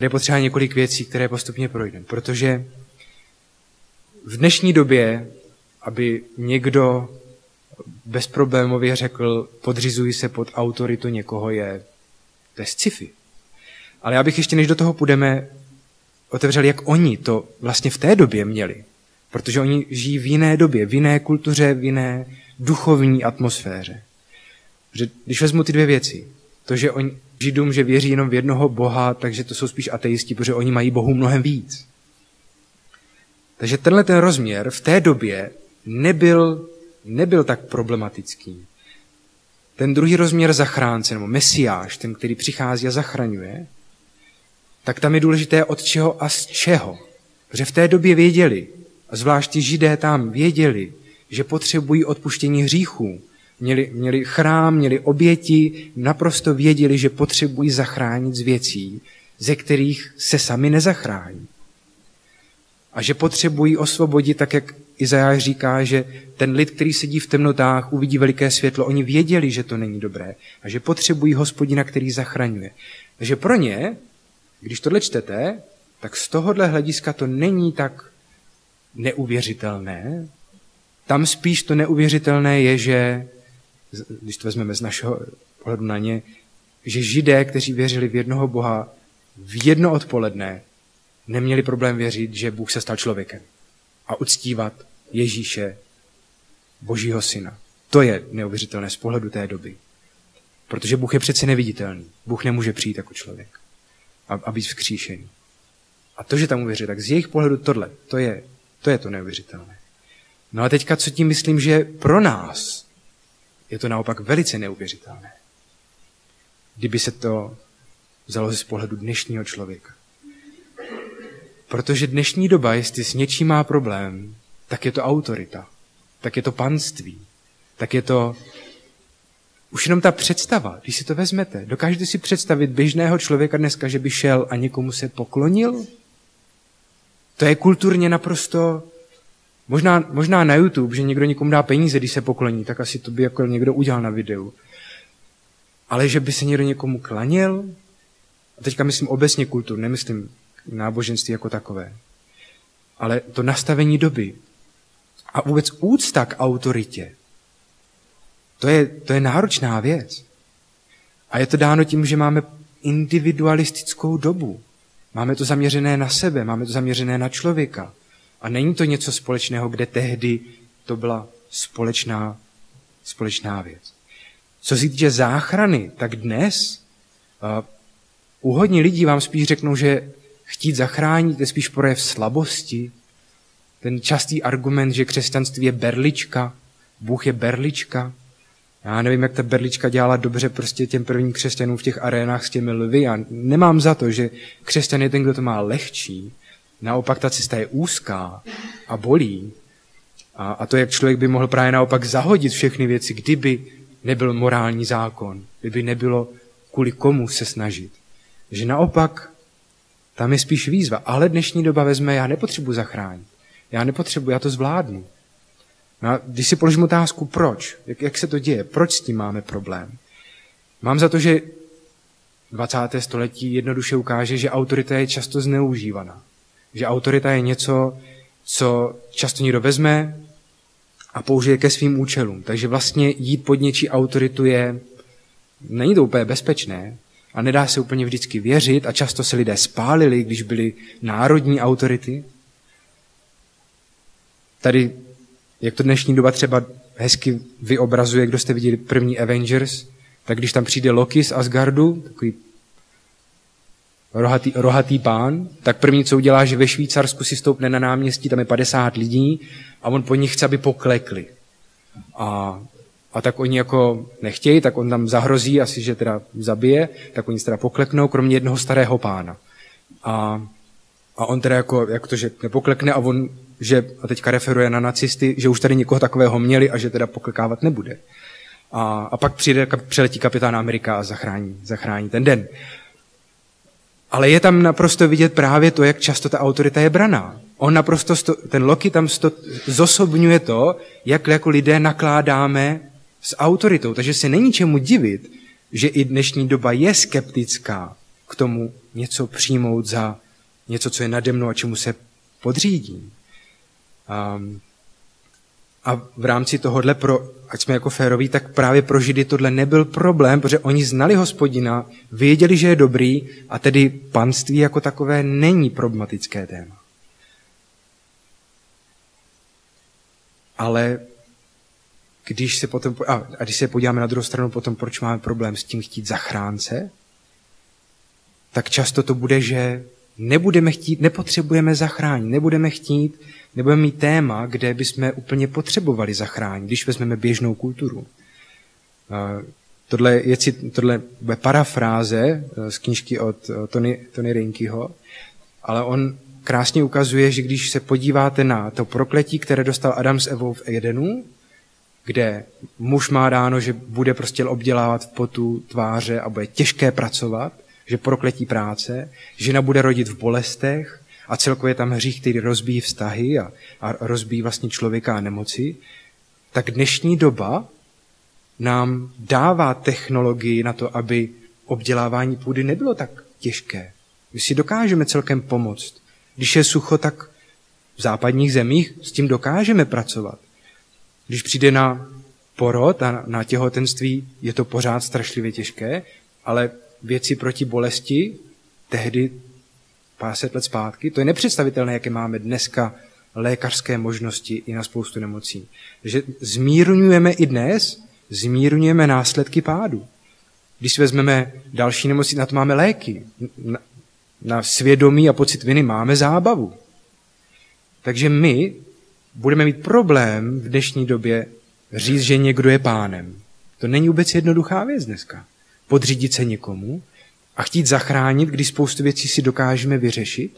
kde je potřeba několik věcí, které postupně projdeme. Protože v dnešní době, aby někdo bezproblémově řekl, podřizuji se pod autoritu někoho, to je sci-fi. Ale já bych ještě, než do toho půjdeme, otevřel, jak oni to vlastně v té době měli. Protože oni žijí v jiné době, v jiné kultuře, v jiné duchovní atmosféře. Protože když vezmu ty dvě věci, to, že oni Židům, že věří jenom v jednoho Boha, takže to jsou spíš ateisti, protože oni mají Bohu mnohem víc. Takže tenhle ten rozměr v té době nebyl tak problematický. Ten druhý rozměr zachránce, nebo mesiáš, ten, který přichází a zachraňuje, tak tam je důležité od čeho a z čeho. Protože v té době věděli, a zvlášť ti Židé tam věděli, že potřebují odpuštění hříchů. Měli chrám, měli oběti, naprosto věděli, že potřebují zachránit z věcí, ze kterých se sami nezachrání. A že potřebují osvobodit, tak jak Izajáš říká, že ten lid, který sedí v temnotách, uvidí veliké světlo. Oni věděli, že to není dobré a že potřebují Hospodina, který zachraňuje. Takže pro ně, když tohle čtete, tak z tohohle hlediska to není tak neuvěřitelné. Tam spíš to neuvěřitelné je, že, když to vezmeme z našeho pohledu na ně, že Židé, kteří věřili v jednoho Boha, v jedno odpoledne neměli problém věřit, že Bůh se stal člověkem a uctívat Ježíše, Božího syna. To je neuvěřitelné z pohledu té doby. Protože Bůh je přece neviditelný. Bůh nemůže přijít jako člověk a být vzkříšený. A to, že tam uvěří, tak z jejich pohledu tohle, to je to neuvěřitelné. No a teďka, co tím myslím, že pro nás je to naopak velice neuvěřitelné. Kdyby se to vzalo z pohledu dnešního člověka. Protože dnešní doba, jestli s něčím má problém, tak je to autorita, tak je to panství, tak je to už jenom ta představa, když si to vezmete. Dokážete si představit běžného člověka dneska, že by šel a někomu se poklonil? To je kulturně naprosto, možná na YouTube, že někdo někomu dá peníze, když se pokloní, tak asi to by jako někdo udělal na videu. Ale že by se někdo někomu klanil, a teďka myslím obecně kultur, nemyslím náboženství jako takové, ale to nastavení doby a vůbec úcta k autoritě, to je náročná věc. A je to dáno tím, že máme individualistickou dobu. Máme to zaměřené na sebe, máme to zaměřené na člověka. A není to něco společného, kde tehdy to byla společná věc. Co se týče záchrany, tak dnes u hodně lidí vám spíš řeknou, že chtít zachránit je spíš projev slabosti. Ten častý argument, že křesťanství je berlička, Bůh je berlička. Já nevím, jak ta berlička dělala dobře prostě těm prvním křesťanům v těch arénách s těmi lvy. Já nemám za to, že křesťan je ten, kdo to má lehčí. Naopak ta cesta je úzká a bolí. A to, jak člověk by mohl právě naopak zahodit všechny věci, kdyby nebyl morální zákon, kdyby nebylo kvůli komu se snažit. Že naopak tam je spíš výzva. Ale dnešní doba vezme, já nepotřebuji zachránit. Já to zvládnu. No a když si položím otázku, proč? Jak se to děje? Proč s tím máme problém? Mám za to, že 20. století jednoduše ukáže, že autorita je často zneužívaná. Že autorita je něco, co často někdo vezme a použije ke svým účelům. Takže vlastně jít pod něčí autoritu není to úplně bezpečné a nedá se úplně vždycky věřit a často se lidé spálili, když byly národní autority. Tady, jak to dnešní doba třeba hezky vyobrazuje, kdo jste viděli první Avengers, tak když tam přijde Loki z Asgardu, takový rohatý pán, tak první, co udělá, že ve Švýcarsku si stoupne na náměstí, tam je 50 lidí a on po nich chce, aby poklekli. A tak oni jako nechtějí, tak on tam zahrozí, asi že teda zabije, tak oni se teda pokleknou, kromě jednoho starého pána. A on teda jako to, že nepoklekne a teďka referuje na nacisty, že už tady někoho takového měli a že teda poklekávat nebude. A pak přiletí kapitán Amerika a zachrání ten den. Ale je tam naprosto vidět právě to, jak často ta autorita je braná. On naprosto, ten Loki tam zosobňuje to, jak jako lidé nakládáme s autoritou. Takže se není čemu divit, že i dnešní doba je skeptická k k tomu něco přijmout za něco, co je nade mnou a čemu se podřídím. A v rámci tohohle, ať jsme jako féroví, tak právě pro Židy tohle nebyl problém, protože oni znali Hospodina, věděli, že je dobrý a tedy panství jako takové není problematické téma. Ale když se podíváme na druhou stranu potom, proč máme problém s tím chtít zachránce, tak často to bude, že nepotřebujeme zachránit, nebudeme mít téma, kde bychom úplně potřebovali zachránit, když vezmeme běžnou kulturu. Tohle je parafráze z knížky od Tony Reinkeho, ale on krásně ukazuje, že když se podíváte na to prokletí, které dostal Adam s Evou v Edenu, kde muž má dáno, že bude prostě obdělávat v potu tváře a bude těžké pracovat, že prokletí práce, žena bude rodit v bolestech a celkově tam hřích, který rozbíjí vztahy a rozbíjí vlastně člověka a nemoci, tak dnešní doba nám dává technologii na to, aby obdělávání půdy nebylo tak těžké. My si dokážeme celkem pomoct. Když je sucho, tak v západních zemích s tím dokážeme pracovat. Když přijde na porod a na těhotenství, je to pořád strašlivě těžké, ale věci proti bolesti, tehdy 50 let zpátky, to je nepředstavitelné, jaké máme dneska lékařské možnosti i na spoustu nemocí. Takže zmírňujeme i dnes, zmírňujeme následky pádu. Když si vezmeme další nemoci, na to máme léky. Na svědomí a pocit viny máme zábavu. Takže my budeme mít problém v dnešní době říct, že někdo je pánem. To není vůbec jednoduchá věc dneska. Podřídit se někomu a chtít zachránit, když spoustu věcí si dokážeme vyřešit.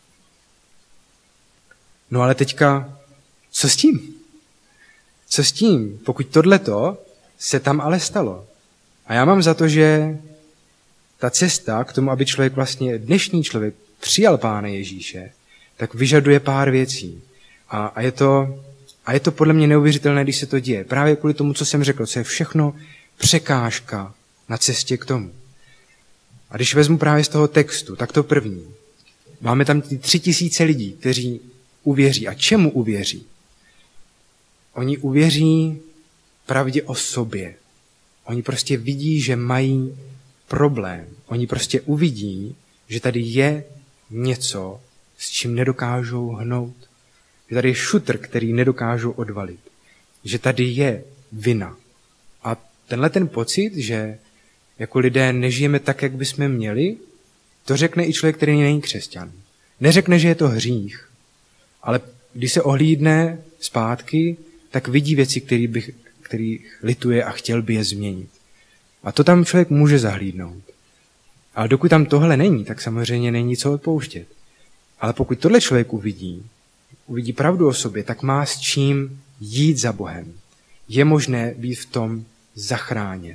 No ale teďka, co s tím? Co s tím, pokud tohleto se tam ale stalo? A já mám za to, že ta cesta k tomu, aby dnešní člověk přijal Pána Ježíše, tak vyžaduje pár věcí. A je to podle mě neuvěřitelné, když se to děje. Právě kvůli tomu, co jsem řekl, co je všechno překážka na cestě k tomu. A když vezmu právě z toho textu, tak to první. Máme tam 3000 lidí, kteří uvěří. A čemu uvěří? Oni uvěří pravdě o sobě. Oni prostě vidí, že mají problém. Oni prostě uvidí, že tady je něco, s čím nedokážou hnout. Že tady je šutr, který nedokážou odvalit. Že tady je vina. A tenhle ten pocit, že jako lidé nežijeme tak, jak bychom měli, to řekne i člověk, který není křesťan. Neřekne, že je to hřích, ale když se ohlídne zpátky, tak vidí věci, který lituje a chtěl by je změnit. A to tam člověk může zahlídnout. Ale dokud tam tohle není, tak samozřejmě není co odpouštět. Ale pokud tohle člověk uvidí pravdu o sobě, tak má s čím jít za Bohem. Je možné být v tom zachráněn.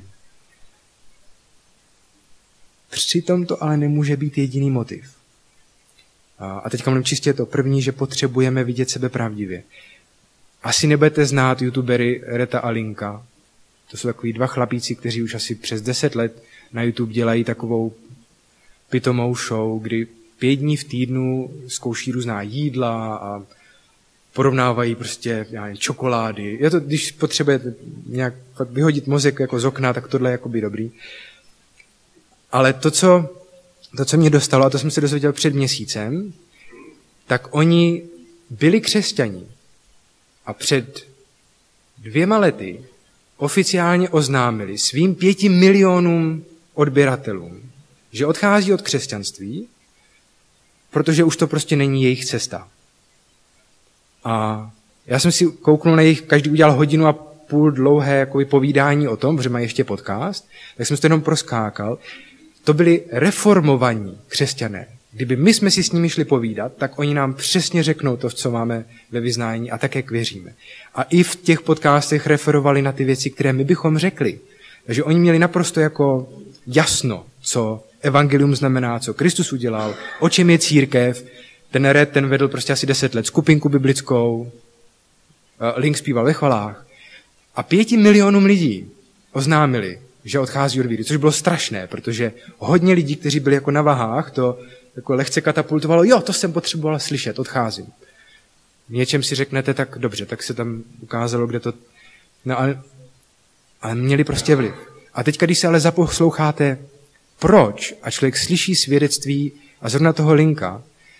Přitom to ale nemůže být jediný motiv. A teďka mám čistě to první, že potřebujeme vidět sebe pravdivě. Asi nebudete znát youtubery Reta a Linka. To jsou takový 2 chlapíci, kteří už asi přes 10 let na YouTube dělají takovou pitomou show, kdy 5 dní v týdnu zkouší různá jídla a porovnávají prostě čokolády. Je to, když potřebujete nějak vyhodit mozek jako z okna, tak tohle je jakoby dobrý. Ale to, co mě dostalo, a to jsem se dozvěděl před měsícem, tak oni byli křesťani a před 2 lety oficiálně oznámili svým 5 milionům odběratelům, že odchází od křesťanství, protože už to prostě není jejich cesta. A já jsem si kouknul na jejich, každý udělal 1,5 hodiny dlouhé jakoby povídání o tom, protože mají ještě podcast, tak jsem to jenom proskákal. To byli reformovaní křesťané. Kdyby my jsme si s nimi šli povídat, tak oni nám přesně řeknou to, co máme ve vyznání a tak, jak věříme. A i v těch podcastech referovali na ty věci, které my bychom řekli. Takže oni měli naprosto jako jasno, co evangelium znamená, co Kristus udělal, o čem je církev. Ten vedl prostě asi 10 let skupinku biblickou, Link zpíval ve chvalách. A 5 milionům lidí oznámili, že odchází od víry, což bylo strašné, protože hodně lidí, kteří byli jako na vahách, to jako lehce katapultovalo, jo, to jsem potřeboval slyšet, odcházím. Něčem si řeknete, tak dobře, tak se tam ukázalo, kde to... No ale měli prostě vliv. A teď, když se ale zaposloucháte, proč, a člověk slyší svědectví, a zrovna toho Linka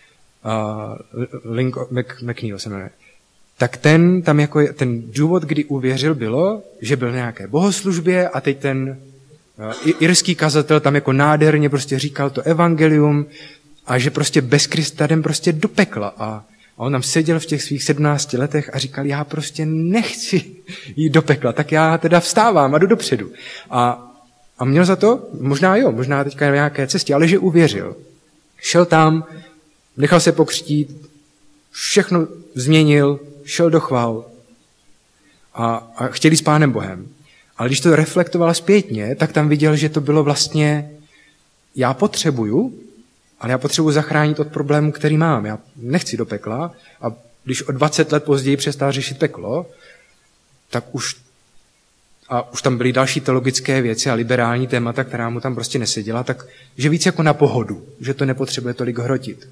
McNeil se jmenuje, tak ten důvod, kdy uvěřil, bylo, že byl na nějaké bohoslužbě a teď ten irský kazatel tam jako nádherně prostě říkal to evangelium a že prostě bez Krista jdem prostě do pekla. A on tam seděl v těch svých 17 letech a říkal, já prostě nechci jít do pekla, tak já teda vstávám a jdu dopředu. A měl za to, možná teďka na nějaké cestě, ale že uvěřil. Šel tam, nechal se pokřtít, všechno změnil, šel do chval a chtěl jít s Pánem Bohem. Ale když to reflektoval zpětně, tak tam viděl, že to bylo vlastně, já potřebuji zachránit od problému, který mám. Já nechci do pekla a když o 20 let později přestal řešit peklo, tak už tam byly další teologické věci a liberální témata, která mu tam prostě neseděla, tak že víc jako na pohodu, že to nepotřebuje tolik hrotit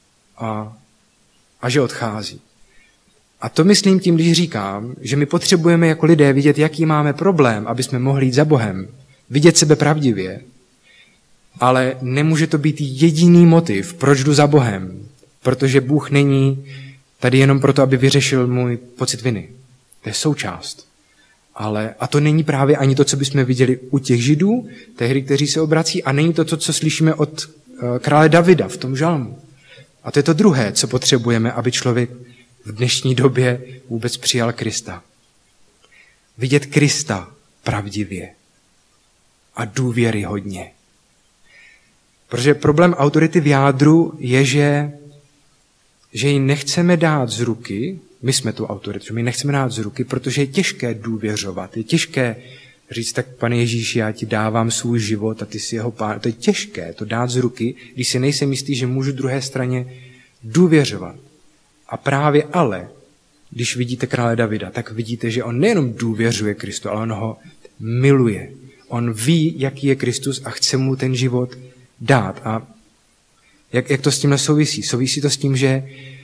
a že odchází. A to myslím tím, když říkám, že my potřebujeme jako lidé vidět, jaký máme problém, aby jsme mohli jít za Bohem, vidět sebe pravdivě, ale nemůže to být jediný motiv, proč jdu za Bohem, protože Bůh není tady jenom proto, aby vyřešil můj pocit viny. To je součást. A to není právě ani to, co bychom viděli u těch Židů, tehdy, kteří se obrací, a není to, co slyšíme od krále Davida v tom žalmu. A to je to druhé, co potřebujeme, aby člověk v dnešní době vůbec přijal Krista. Vidět Krista pravdivě a důvěryhodně. Protože problém autority v jádru je, že ji nechceme dát z ruky, my jsme tu autoritu, že my nechceme dát z ruky, protože je těžké důvěřovat, je těžké říct, tak Pane Ježíši, já ti dávám svůj život a ty jsi jeho pán. To je těžké to dát z ruky, když si nejsem jistý, že můžu druhé straně důvěřovat. A právě ale, když vidíte krále Davida, tak vidíte, že on nejenom důvěřuje Kristu, ale on ho miluje. On ví, jaký je Kristus a chce mu ten život dát. A jak to s tímhle souvisí? Souvisí to s tím, že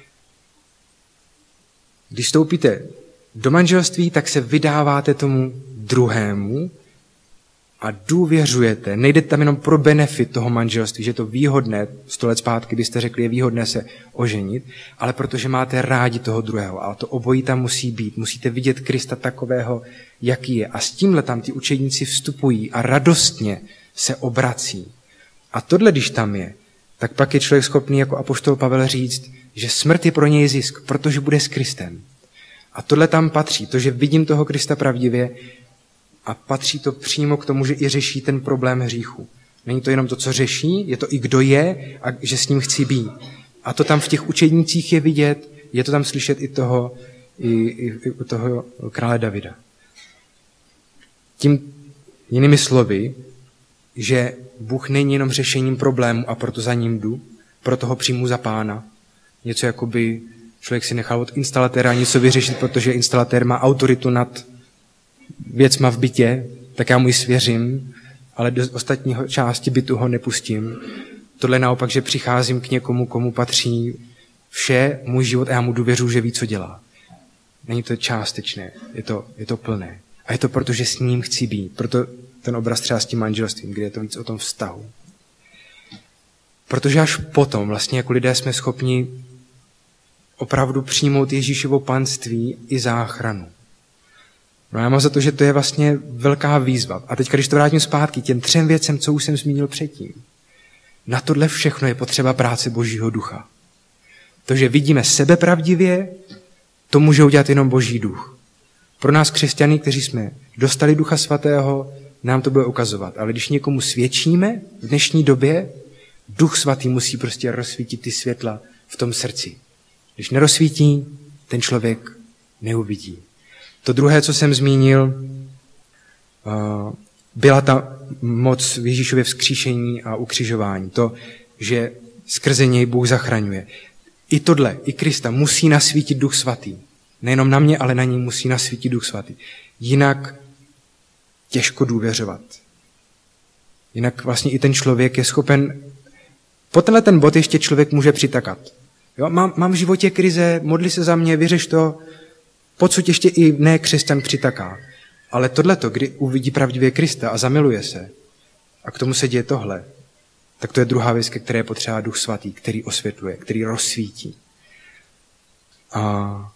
když vstoupíte do manželství, tak se vydáváte tomu druhému a důvěřujete. Nejde tam jenom pro benefit toho manželství, že je to výhodné, 100 let zpátky byste řekli, je výhodné se oženit, ale protože máte rádi toho druhého. A to obojí tam musí být. Musíte vidět Krista takového, jaký je. A s tímhle tam ty učedníci vstupují a radostně se obrací. A tohle, když tam je, tak pak je člověk schopný jako apoštol Pavel říct, že smrt je pro něj zisk, protože bude s Kristem. A tohle tam patří, to, že vidím toho Krista pravdivě, a patří to přímo k tomu, že i řeší ten problém hříchu. Není to jenom to, co řeší, je to i kdo je a že s ním chci být. A to tam v těch učednících je vidět, je to tam slyšet i u toho krále Davida. Tím jinými slovy, že Bůh není jenom řešením problému a proto za ním jdu, proto ho přijmu za pána. Něco jako by člověk si nechal od instalatéra něco vyřešit, protože instalatér má autoritu nad věcma v bytě, tak já mu ji svěřím, ale do ostatního části bytu ho nepustím. Tohle naopak, že přicházím k někomu, komu patří vše, můj život, a já mu důvěřuji, že ví, co dělá. Není to částečné, je to plné. A je to proto, že s ním chci být. Proto ten obraz třeba s tím manželstvím, kde je to víc o tom vztahu. Protože až potom vlastně jako lidé jsme schopni opravdu přijmout Ježíšovo panství i záchranu. No já mám za to, že to je vlastně velká výzva. A teď, když to vrátím zpátky, těm 3 věcem, co už jsem zmínil předtím, na tohle všechno je potřeba práce Božího ducha. To, že vidíme sebe pravdivě, to může udělat jenom Boží duch. Pro nás křesťany, kteří jsme dostali Ducha Svatého, nám to bude ukazovat. Ale když někomu svědčíme v dnešní době, Duch Svatý musí prostě rozsvítit ty světla v tom srdci. Když nerozsvítí, ten člověk neuvidí. To druhé, co jsem zmínil, byla ta moc v Ježíšově vzkříšení a ukřižování. To, že skrze něj Bůh zachraňuje. I tohle, i Krista musí nasvítit Duch Svatý. Nejenom na mě, ale na ní musí nasvítit Duch Svatý. Jinak těžko důvěřovat. Jinak vlastně i ten člověk je schopen, po tenhle ten bod ještě člověk může přitakat. Jo, mám v životě krize, modli se za mě, vyřeš to, pocud ještě i ne křesťan přitaká. Ale tohleto, kdy uvidí pravdivě Krista a zamiluje se, a k tomu se děje tohle, tak to je druhá věc, ke které je potřeba Duch Svatý, který osvětluje, který rozsvítí. A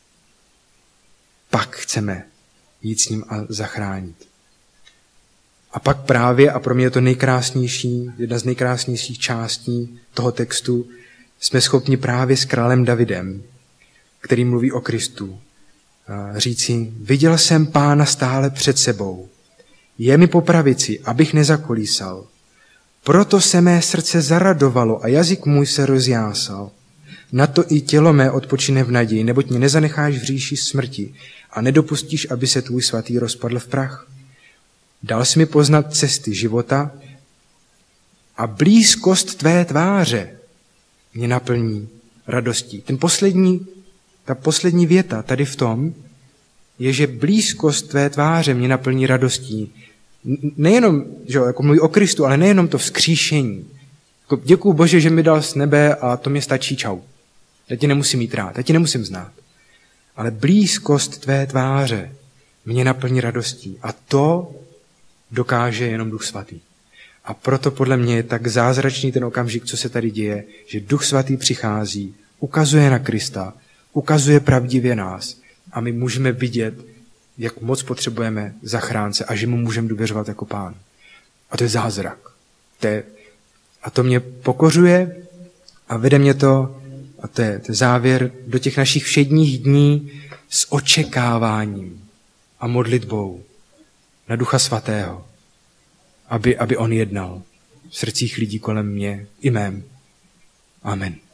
pak chceme jít s ním a zachránit. A pak právě, a pro mě je to nejkrásnější, jedna z nejkrásnějších částí toho textu, jsme schopni právě s králem Davidem, který mluví o Kristu, říci, viděl jsem Pána stále před sebou, je mi po pravici, abych nezakolísal. Proto se mé srdce zaradovalo a jazyk můj se rozjásal. Na to i tělo mé odpočine v naději, neboť mě nezanecháš v říši smrti a nedopustíš, aby se tvůj svatý rozpadl v prach. Dal jsi mi poznat cesty života a blízkost tvé tváře mě naplní radostí. Ta poslední věta tady v tom je, že blízkost tvé tváře mě naplní radostí. Nejenom, že jako mluví o Kristu, ale nejenom to vzkříšení. Jako, děkuju Bože, že mi dal z nebe a to mě stačí, čau. Já tě nemusím mít rád, já tě nemusím znát. Ale blízkost tvé tváře mě naplní radostí. A to dokáže jenom Duch Svatý. A proto podle mě je tak zázračný ten okamžik, co se tady děje, že Duch Svatý přichází, ukazuje na Krista, ukazuje pravdivě nás a my můžeme vidět, jak moc potřebujeme zachránce a že mu můžeme důvěřovat jako Pán. A to je zázrak. A to mě pokořuje a vede mě to, a to je závěr, do těch našich všedních dní s očekáváním a modlitbou na Ducha Svatého, aby on jednal v srdcích lidí kolem mě i mém. Amen.